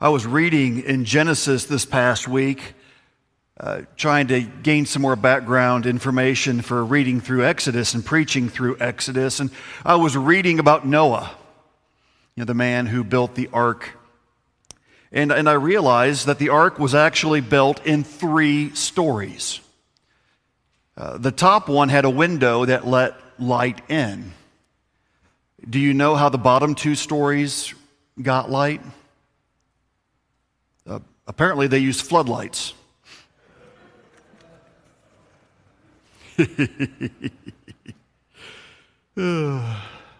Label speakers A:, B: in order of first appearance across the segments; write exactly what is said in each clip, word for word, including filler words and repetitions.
A: I was reading in Genesis this past week, uh, trying to gain some more background information for reading through Exodus and preaching through Exodus. And I was reading about Noah, you know, the man who built the ark. And, and I realized that the ark was actually built in three stories. Uh, the top one had a window that let light in. Do you know how the bottom two stories got light? Uh, apparently they used floodlights. I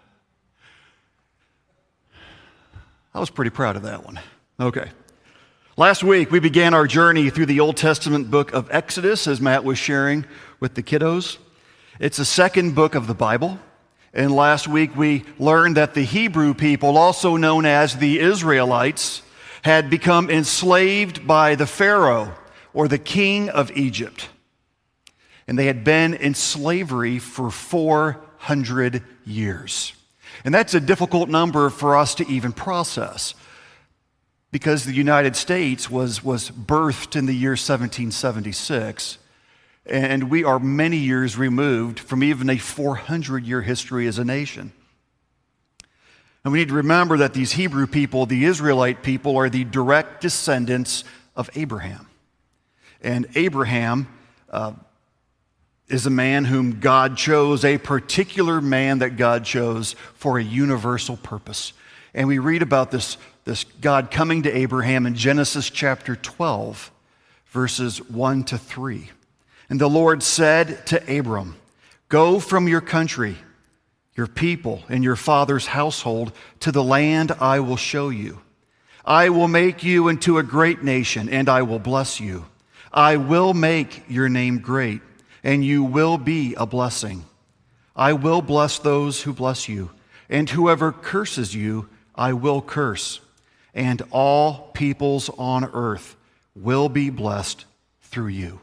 A: was pretty proud of that one. Okay. Last week, we began our journey through the Old Testament book of Exodus, as Matt was sharing with the kiddos. It's the second book of the Bible. And last week, we learned that the Hebrew people, also known as the Israelites, had become enslaved by the Pharaoh, or the king of Egypt. And they had been in slavery for four hundred years. And that's a difficult number for us to even process, because the United States was, was birthed in the year seventeen seventy-six, and we are many years removed from even a four hundred year history as a nation. And we need to remember that these Hebrew people, the Israelite people, are the direct descendants of Abraham. And Abraham uh, is a man whom God chose, a particular man that God chose for a universal purpose. And we read about this, this God coming to Abraham in Genesis chapter twelve, verses one to three. And the Lord said to Abram, "Go from your country, your people, and your father's household to the land I will show you. I will make you into a great nation, and I will bless you. I will make your name great, and you will be a blessing. I will bless those who bless you, and whoever curses you, I will curse. And all peoples on earth will be blessed through you."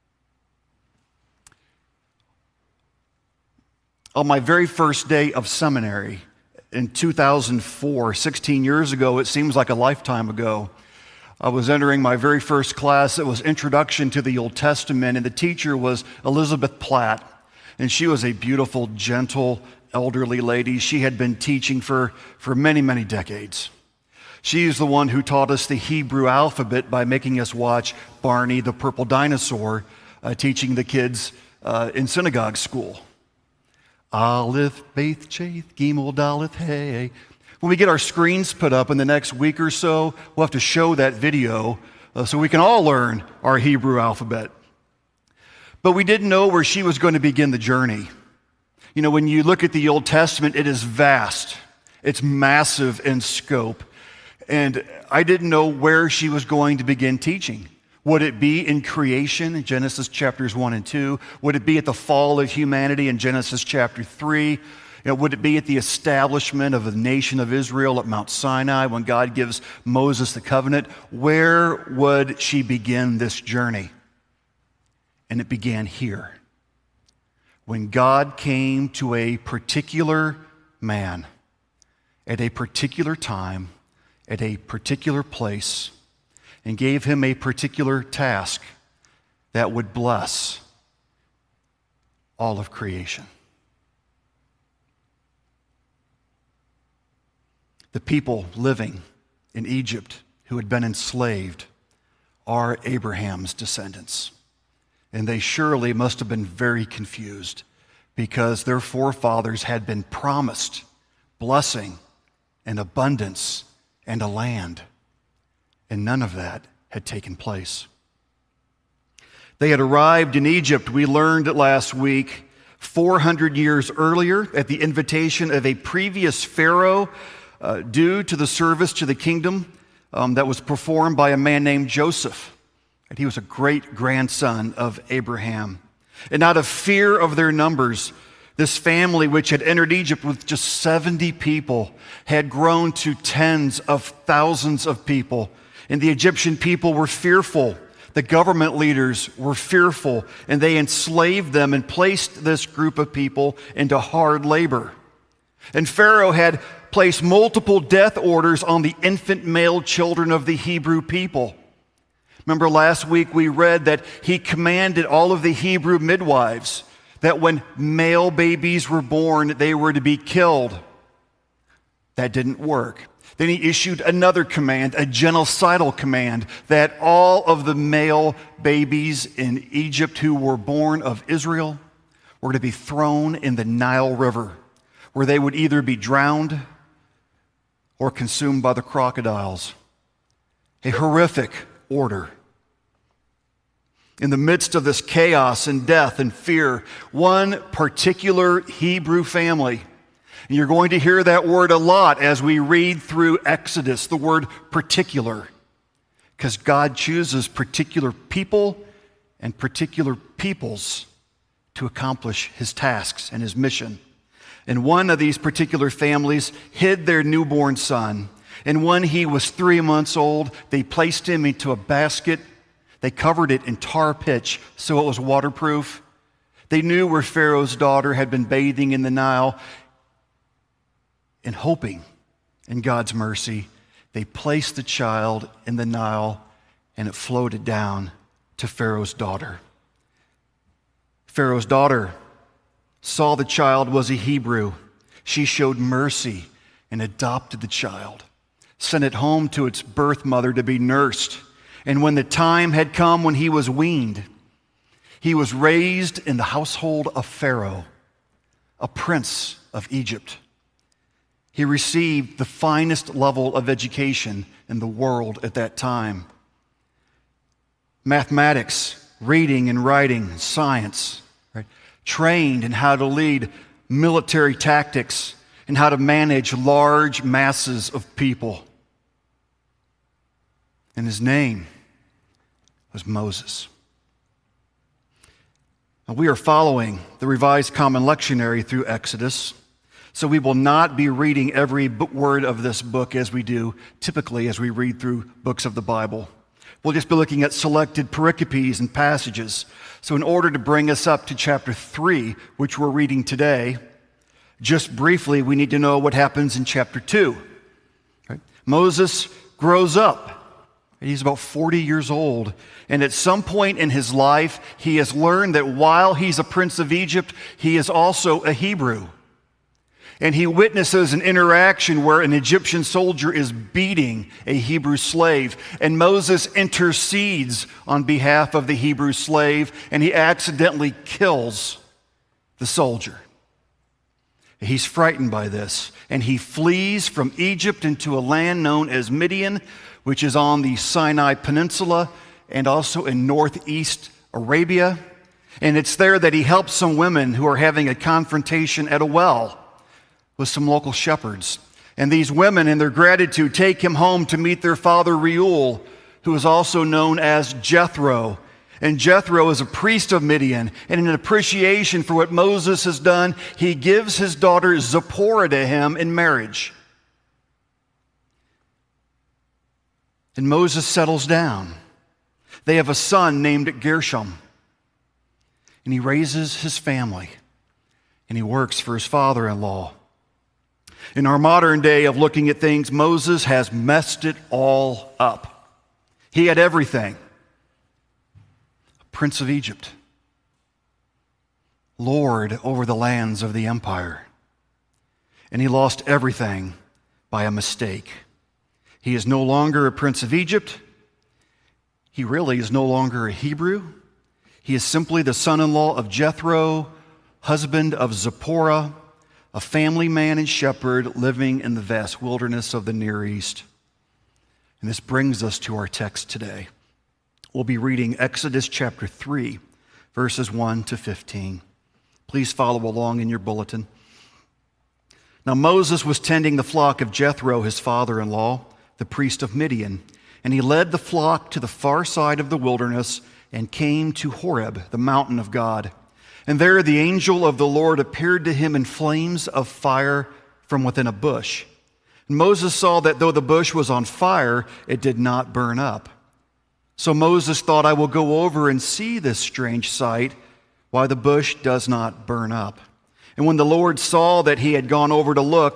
A: On my very first day of seminary in two thousand four, sixteen years ago, it seems like a lifetime ago, I was entering my very first class. It was Introduction to the Old Testament, and the teacher was Elizabeth Platt. And she was a beautiful, gentle, elderly lady. She had been teaching for, for many, many decades. She is the one who taught us the Hebrew alphabet by making us watch Barney the Purple Dinosaur, uh, teaching the kids uh, in synagogue school. Aleph, Beth, Chath, Gimel, Daleth, Hey. When we get our screens put up in the next week or so, we'll have to show that video uh, so we can all learn our Hebrew alphabet. But we didn't know where she was going to begin the journey. You know, when you look at the Old Testament, it is vast. It's massive in scope. And I didn't know where she was going to begin teaching. Would it be in creation in Genesis chapters one and two? Would it be at the fall of humanity in Genesis chapter three? You know, would it be at the establishment of the nation of Israel at Mount Sinai when God gives Moses the covenant? Where would she begin this journey? And it began here, when God came to a particular man at a particular time, at a particular place, and gave him a particular task that would bless all of creation. The people living in Egypt who had been enslaved are Abraham's descendants. And they surely must have been very confused, because their forefathers had been promised blessing and abundance and a land. And none of that had taken place. They had arrived in Egypt, we learned last week, four hundred years earlier at the invitation of a previous Pharaoh uh, due to the service to the kingdom um, that was performed by a man named Joseph. And he was a great-grandson of Abraham. And out of fear of their numbers, this family, which had entered Egypt with just seventy people, had grown to tens of thousands of people. And the Egyptian people were fearful. The government leaders were fearful, and they enslaved them and placed this group of people into hard labor. And Pharaoh had placed multiple death orders on the infant male children of the Hebrew people. Remember last week we read that he commanded all of the Hebrew midwives that when male babies were born, they were to be killed. That didn't work. Then he issued another command, a genocidal command, that all of the male babies in Egypt who were born of Israel were to be thrown in the Nile River, where they would either be drowned or consumed by the crocodiles. A horrific order. In the midst of this chaos and death and fear, one particular Hebrew family, and you're going to hear that word a lot as we read through Exodus, the word particular, because God chooses particular people and particular peoples to accomplish his tasks and his mission. And one of these particular families hid their newborn son, and when he was three months old, they placed him into a basket. They covered it in tar pitch so it was waterproof. They knew where Pharaoh's daughter had been bathing in the Nile. And hoping in God's mercy, they placed the child in the Nile and it floated down to Pharaoh's daughter. Pharaoh's daughter saw the child was a Hebrew. She showed mercy and adopted the child, sent it home to its birth mother to be nursed. And when the time had come when he was weaned, he was raised in the household of Pharaoh, a prince of Egypt. He received the finest level of education in the world at that time. Mathematics, reading and writing, science, right? Trained in how to lead military tactics and how to manage large masses of people. And his name was Moses. Now, we are following the Revised Common Lectionary through Exodus, so we will not be reading every word of this book as we do typically as we read through books of the Bible. We'll just be looking at selected pericopes and passages. So in order to bring us up to chapter three, which we're reading today, just briefly, we need to know what happens in chapter two. Right? Moses grows up. He's about forty years old. And at some point in his life, he has learned that while he's a prince of Egypt, he is also a Hebrew. And he witnesses an interaction where an Egyptian soldier is beating a Hebrew slave. And Moses intercedes on behalf of the Hebrew slave, and he accidentally kills the soldier. He's frightened by this, and he flees from Egypt into a land known as Midian, which is on the Sinai Peninsula and also in northeast Arabia. And it's there that he helps some women who are having a confrontation at a well with some local shepherds. And these women, in their gratitude, take him home to meet their father Reuel, who is also known as Jethro. And Jethro is a priest of Midian. And in appreciation for what Moses has done, he gives his daughter Zipporah to him in marriage. And Moses settles down. They have a son named Gershom. And he raises his family. And he works for his father-in-law. In our modern day of looking at things, Moses has messed it all up. He had everything. Prince of Egypt, Lord over the lands of the empire. And he lost everything by a mistake. He is no longer a prince of Egypt. He really is no longer a Hebrew. He is simply the son-in-law of Jethro, husband of Zipporah, a family man and shepherd living in the vast wilderness of the Near East. And this brings us to our text today. We'll be reading Exodus chapter three, verses one to fifteen. Please follow along in your bulletin. Now Moses was tending the flock of Jethro, his father-in-law, the priest of Midian, and he led the flock to the far side of the wilderness and came to Horeb, the mountain of God. And there the angel of the Lord appeared to him in flames of fire from within a bush. And Moses saw that though the bush was on fire, it did not burn up. So Moses thought, I will go over and see this strange sight, why the bush does not burn up. And when the Lord saw that he had gone over to look,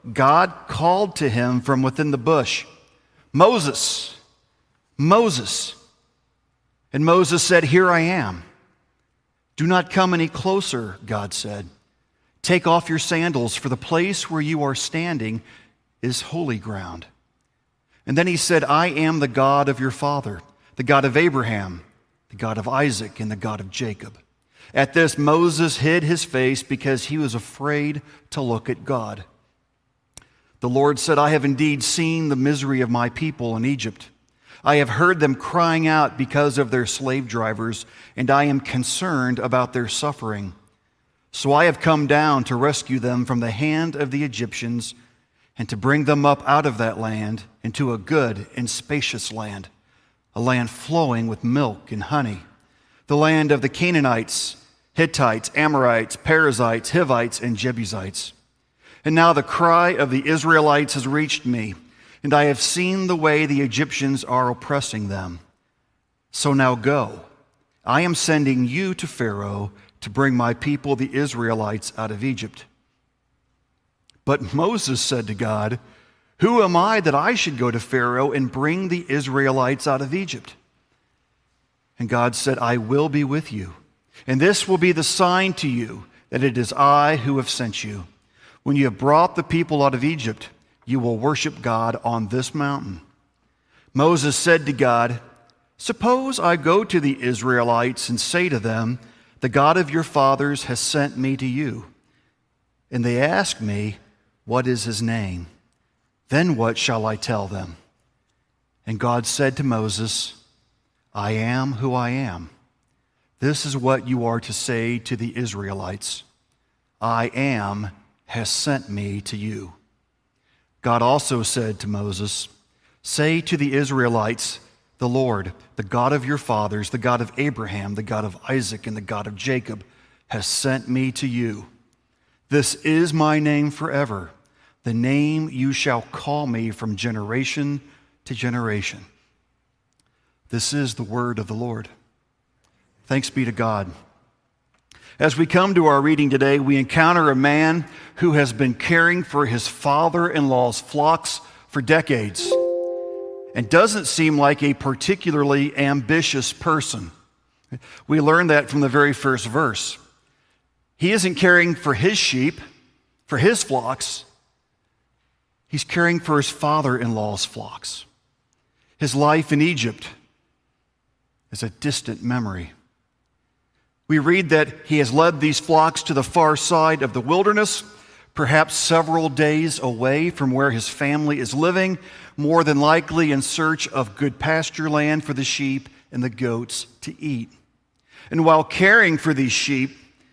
A: God called to him from within the bush, "Moses, Moses." And Moses said, "Here I am." "Do not come any closer," God said. "Take off your sandals, for the place where you are standing is holy ground." And then he said, "I am the God of your father, the God of Abraham, the God of Isaac, and the God of Jacob." At this, Moses hid his face because he was afraid to look at God. The Lord said, "I have indeed seen the misery of my people in Egypt. I have heard them crying out because of their slave drivers, and I am concerned about their suffering. So I have come down to rescue them from the hand of the Egyptians and to bring them up out of that land into a good and spacious land, a land flowing with milk and honey, the land of the Canaanites, Hittites, Amorites, Perizzites, Hivites, and Jebusites. And now the cry of the Israelites has reached me, and I have seen the way the Egyptians are oppressing them. So now go. I am sending you to Pharaoh to bring my people, the Israelites, out of Egypt." But Moses said to God, "Who am I that I should go to Pharaoh and bring the Israelites out of Egypt?" And God said, "I will be with you, and this will be the sign to you that it is I who have sent you. When you have brought the people out of Egypt, you will worship God on this mountain." Moses said to God, "Suppose I go to the Israelites and say to them, 'The God of your fathers has sent me to you.' And they ask me, 'What is his name?' Then what shall I tell them?" And God said to Moses, "I am who I am. This is what you are to say to the Israelites. 'I am has sent me to you.'" God also said to Moses, "Say to the Israelites, 'The Lord, the God of your fathers, the God of Abraham, the God of Isaac, and the God of Jacob, has sent me to you. This is my name forever, the name you shall call me from generation to generation.'" This is the word of the Lord. Thanks be to God. As we come to our reading today, we encounter a man who has been caring for his father-in-law's flocks for decades and doesn't seem like a particularly ambitious person. We learn that from the very first verse. He isn't caring for his sheep, for his flocks. He's caring for his father-in-law's flocks. His life in Egypt is a distant memory. We read that he has led these flocks to the far side of the wilderness, perhaps several days away from where his family is living, more than likely in search of good pasture land for the sheep and the goats to eat. And while caring for these sheep,